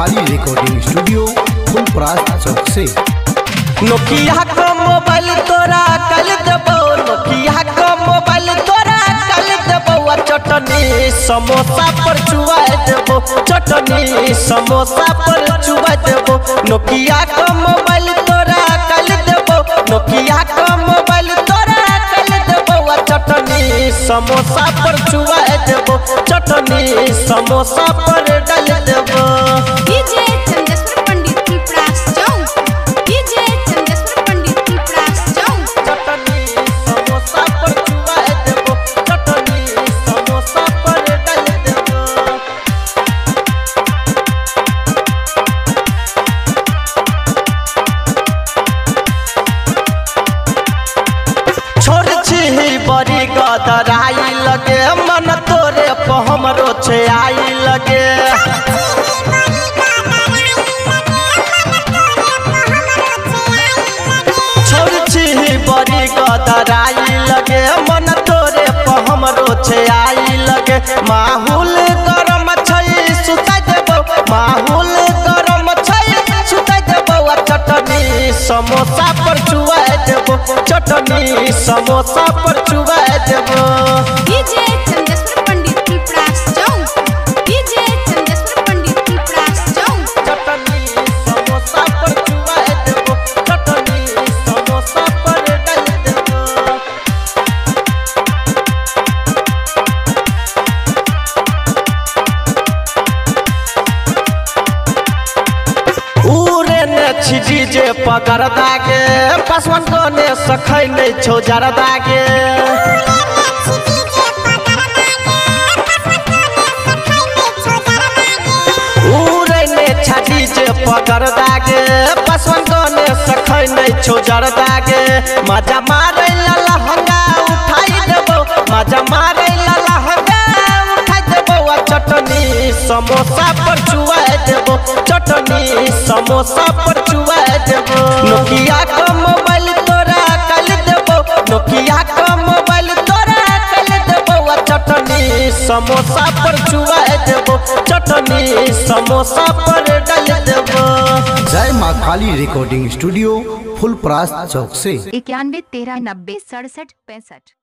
काली recording studio Phulparas Chowk से। Nokia का mobile तोरा कल देबो, नोकिया का मोबाइल तोरा कल देबो। चटनी समोसा पर चुआ देबो, चटनी समोसा पर चुआ देबो। नोकिया का मोबाइल तोरा कल देबो, नोकिया का मोबाइल तोरा कल देबो। चटनी समोसा पर चुआ देबो, चटनी समोसा पर डाल देबो। डीजे चंदेश्वर पंडित की प्रास चौक, डीजे चंदेश्वर पंडित की प्रास चौक। चटनी समोसा पर चुआ देबो, चटनी समोसा पर डाल देबो। छोड़ छी बड़ी गदराई लगे, मन तोरे पे हमरो छे आई लगे। छोड़ छी बड़ी गदराई लगे, मन तोरे पे हमरो छे आई लगे। माहौल गरम छै सुता देबो, माहौल गरम छै सुता देबो। चटनी समोसा पर चुआ देबो, चटनी समोसा पर चुआ देबो। डीजे चंदेश्वर पंडित की प्रास चौक, डीजे चंदेश्वर पंडित की प्रास चौक। चटनी समोसा पर चुआ देबो, चटनी समोसा पर डाल देबो। उरे ने छी डीजे पकड़ दागे, पासवान कोने सखै नै छौ जर दागे। उरे ने छी डीजे पकड़ दागे, पासवान कोने सखै नै छौ जर दागे। मजा मारै ला लहंगा उठाई देबो, मजा मारै ला लहंगा उठाई देबो। चटनी समोसा पर चुआ देबो, चटनी समोसा पर चुआ देबो। नोकिया का मोबाइल तोरा कल देबो, नोकिया का मोबाइल तोरा कल देबो। चटनी समोसा पर चुआ देबो, चटनी समोसा पर डाल देबो। जय माँ काली रिकॉर्डिंग स्टूडियो फुलपरास चौक से। 91 13 90 67 65।